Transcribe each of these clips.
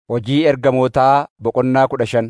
Hojii Ergamootaa boqonnaa 15.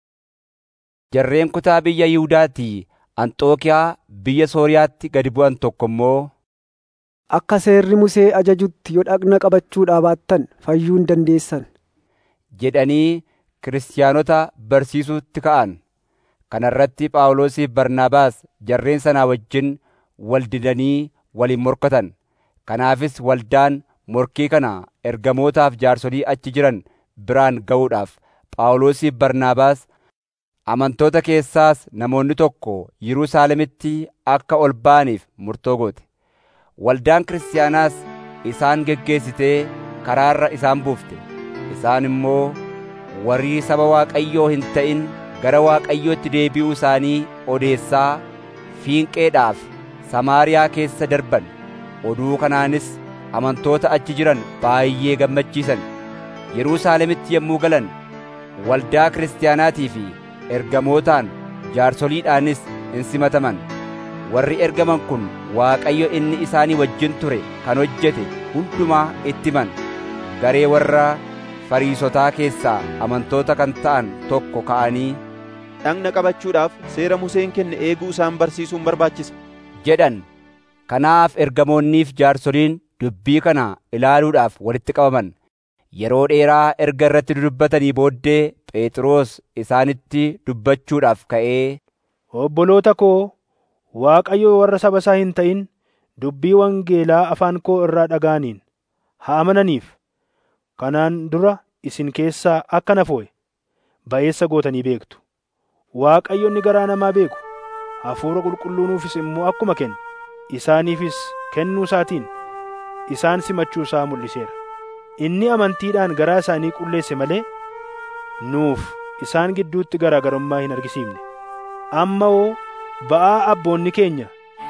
Jarreen kutaa biyya Yihuudaatii Anxookiiyaa biyya Sooriyaatti gad bu'an tokko immoo, Akka seerri Musee ajajutti yoo dhagna qabachuudhaa baattan fayyuu hin dandeessan jedhanii kiristaanota barsiisuutti ka'an. Kana irratti Phaawulosii fi Barnaabaas jarreen sanaa wajjin wal didanii waliin morkatan. Kanaafis waldaan morkii kana ergamootaaf jaarsolii achi jiran biraan ga'uudhaaf Phaawulosii fi Barnaabaas, amantoota keessaas namoonni tokko Yerusaalemitti akka ol ba'aniif murtoo goote. Waldaan kiristaanaas isaan geggeessitee karaarra isaan buufte. Isaan immoo warri saba Waaqayyoo hin ta'in gara Waaqayyootti deebi'uu isaanii odeessaa Fiinqeedhaaf Samaariyaa keessa darban. Oduu kanaanis amantoota achi jiran baay'ee gammachiisan. Yerusaalemitti yommuu galan waldaa kiristaanaatii fi ergamootaan jaarsoliidhaanis hin simataman. Warri ergaman kun Waaqayyo inni isaanii wajjin ture kan hojjete hundumaa itti himan. Garee warra Fariisotaa keessaa amantoota kan ta'an tokko ka'anii, dhagna qabachuudhaaf seera Museen kenne eeguu isaan barsiisuun barbaachisa jedhan. Kanaaf ergamoonniif jaarsoliin dubbii kana ilaaluudhaaf walitti qabaman. Yeroo dheeraa erga irratti dudubbatanii booddee Phexros isaanitti dubbachuudhaaf ka'ee, Obboloota koo, Waaqayyo warra saba isaa hin ta'in dubbii wangeelaa afaan koo irraa dhaga'aniin haa amananiif. Kanaan dura isin keessaa akka na foo'e ba'eessa gootanii beektu. Waaqayyo inni garaa namaa beeku Hafuura Qulqulluunuufis immoo akkuma kenne isaaniifis kennuu isaatiin isaan simachuu isaa mul'iseera. Inni amantiidhaan garaa isaanii qulleesse malee nuuf isaan gidduutti garaagarummaa hin argisiifne. Amma hoo ba'aa abboonni keenya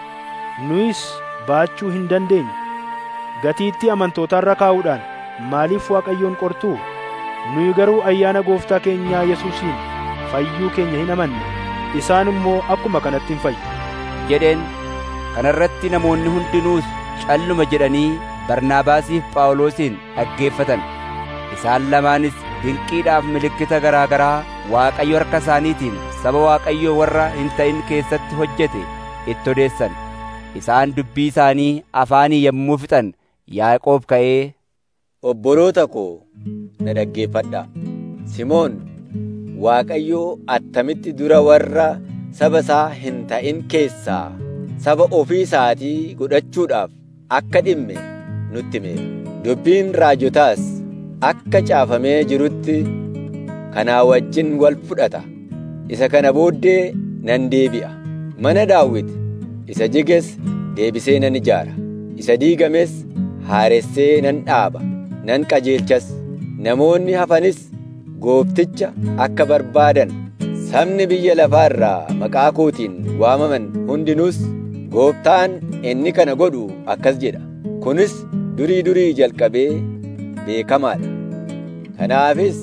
nuyis baachuu hin dandeenye gatiittii amantootaarra kaa'uudhaan maaliif Waaqayyoon qortuu? Nuyi garuu ayyaana Gooftaa keenyaa Yesuusiin fayyuu keenya hin amanne, isaan immoo akkuma kanatti hin fayyu jedheen. Kana irratti namoonni hundinuus calluma jedhanii Barnaabaasiif Phaawulosin dhaggeeffatan. Isaan lamaanis dinqiidhaaf milikkita garaa garaa Waaqayyo harka isaaniitiin saba Waaqayyoo warra hin ta'in keessatti hojjete itti odeessan. Isaan dubbii isaanii afaanii yommuu fixan Yaaqoob ka'ee, Obboloota koo na dhaggeeffadhaa. Simoon Waaqayyoo attamitti dura warra saba isaa hin ta'in keessaa saba ofii isaatii godhachuudhaaf akka dhimme nutti himeera. Dubbiin raajotaas akka caafamee jirutti kanaa wajjin wal fudhata. Isa kana booddee nan deebi'a. Mana Daawit isa jiges deebisee nan ijaara. Isa diigames haaressee nan dhaaba, nan qajeelchas. Namoonni hafanis Goofticha akka barbaadan, sabni biyya lafaa irraa maqaa kootiin waamaman hundinuus Gooftaan inni kana godhu akkas jedha. Kunis durii jalqabee beekamaadha. Kanaafis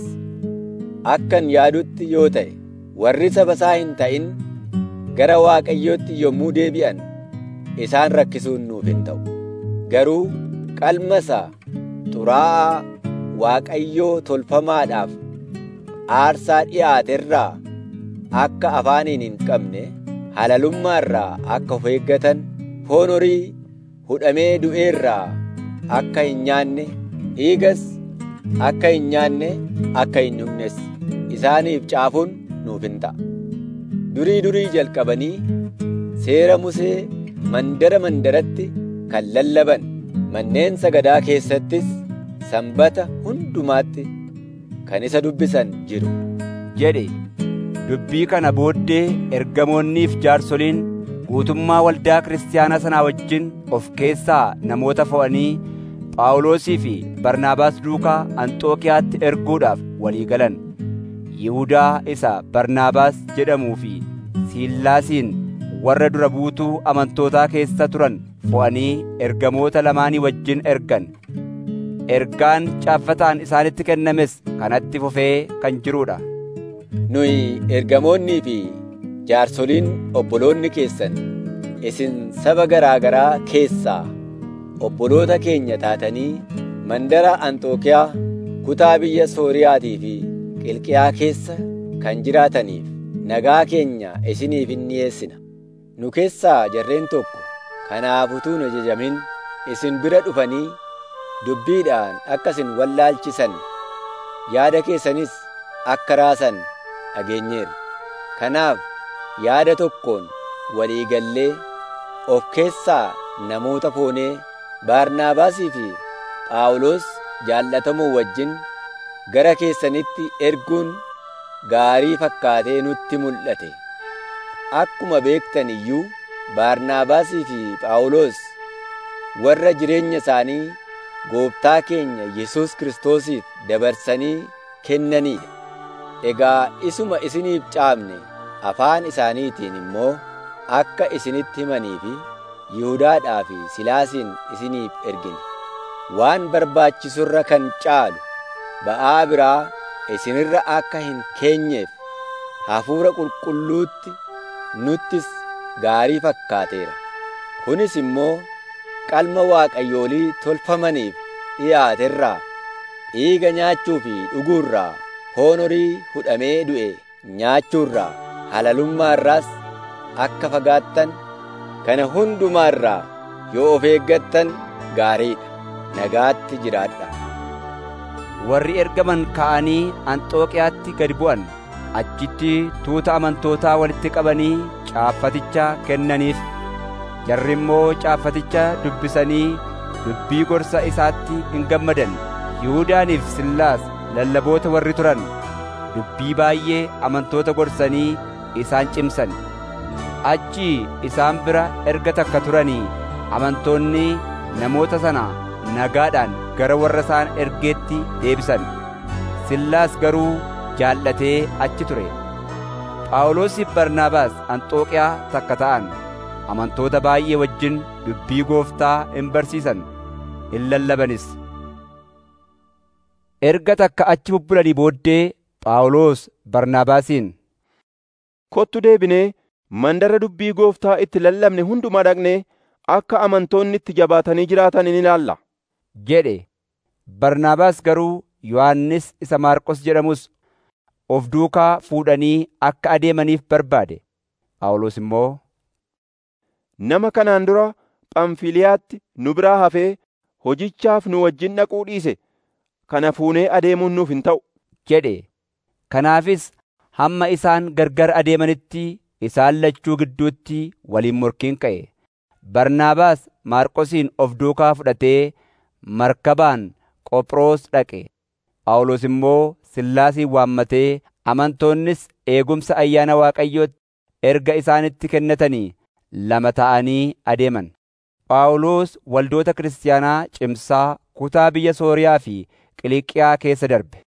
akkan yaadutti yoo ta'e warri saba isaa hin ta'in gara Waaqayyootti yommuu deebi'an isaan rakkisuun nuuf hin ta'u. Garuu qalma isaa xuraa'aa Waaqayyoo tolfamaadhaaf aarsaa dhi'aate irraa akka afaaniin hin qabne, halalummaa irraa akka of eeggatan, foon horii hudhamee du'ee irraa akka hin nyaanne, dhiigas akka hin nyaanne, akka hin dhugnes isaaniif caafuun nuuf hin ta'a. Durii jalqabanii seera Musee mandaratti kan lallaban, manneen sagadaa keessattis sanbata hundumaatti kan isa dubbisan jiru jedhe. Dubbii kana booddee ergamoonniif jaarsoliin guutummaa waldaa kiristaanaa sanaa wajjin of keessaa namoota fo'anii Phaawulosii fi Barnaabaas duukaa Anxookiyaatti erguudhaaf walii galan. Yihuudaa isa Barnaabaas jedhamuu fi Siilaasiin warra dura buutuu amantootaa keessa turan fo'anii ergamoota lamaanii wajjin ergan. Ergaan caaffataan isaanitti kennames kanatti fufee kan jiruudha. Nuyi ergamoonnii fi jaarsoliin obboloonni keessan isin saba garaa garaa keessaa obboloota keenya taatanii mandara Anxookiyaa kutaa biyya Sooriyaatii fi Qilqiyaa keessa kan jiraataniif nagaa keenya isiniif in dhiyeessina. Nu keessaa jarreen tokko kanaaf utuu hin ajajamin isin bira dhufanii dubbiidhaan akka isin wallaalchisan yaada keessanis akka raasan dhageenyeerra. Kanaaf yaada tokkoon walii gallee of keessaa namoota foonee Baarnaabaasii fi Phaawulos jaallatamoo wajjin gara keessanitti erguun gaarii fakkaatee nutti mul'ate. Akkuma beektan iyyuu Baarnaabaasii fi Phaawulos warra jireenya isaanii Gooftaa keenya Yesuus Kiristoosiif dabarsanii kennaniidha. Egaa isuma isiniif caafne afaan isaaniitiin immoo akka isinitti himanii fi Yihuudaadhaa fi Silaasiin isiniif ergine. Waan barbaachisurra kan caalu ba'aa biraa isinirra akka hin keenyeef Hafuura Qulqulluutti nuttis gaarii fakkaateera. Kunis immoo qalma waaqayyoolii tolfamaniif dhiyaaterraa, dhiiga nyaachuu fi dhuguurraa, foon horii hudhamee du'e nyaachuurraa, halalummaarraas akka fagaattan, kana hundumaarraa yoo of eeggattan gaariidha. Nagaatti jiraadha. Warri ergaman ka'anii Anxooqiyaatti gad bu'an. Achitti tuuta amantootaa walitti qabanii caaffaticha kennaniif. Jarri immoo caaffaticha dubbisanii dubbii gorsa isaatti hin gammadan. Yihuudaaniif Sillaas lallaboota warri turan dubbii baay'ee amantoota gorsanii isaan cimsan. Achi isaan bira erga takka turanii amantoonni namoota sana nagaadhaan gara warra isaan ergeetti deebisan. Sillaas garuu jaallatee achi ture. Phaawulosiif Barnaabaas Anxooqiyaa takka ta'an. Amantoota baay'ee wajjin dubbii Gooftaa in barsiisan, in lallabanis. Erga takka achi bubbulanii booddee Phaawulos Barnaabaasiin, Kottu deebinee mandara dubbii Gooftaa itti lallabne hundumaa dhaqnee akka amantoonni itti jabaatanii jiraatan in ilaalla jedhe. Barnaabaas garuu Yohannis isa Maarqos jedhamus of duukaa fuudhanii akka adeemaniif barbaade. Phaawulos immoo, Nama kanaan dura Phamfiliyaatti nu biraa hafee hojichaaf nu wajjin dhaquu dhiise kana fuunee adeemuun nuuf hin ta'u jedhe. Kanaafis hamma isaan gargar adeemanitti isaan lachuu gidduutti waliin morkiin ka'e. Barnaabaas Maarqosin of duukaa fudhatee markabaan Qophiroos dhaqe. Phaawulos immoo Sillaasin waammatee amantoonnis eegumsa ayyaana Waaqayyootti erga isaanitti kennatanii lama ta'anii adeeman. Phaawulos waldoota kiristaanaa cimsaa kutaa biyya Sooriyaa fi Qiliiqiyaa keessa darbe.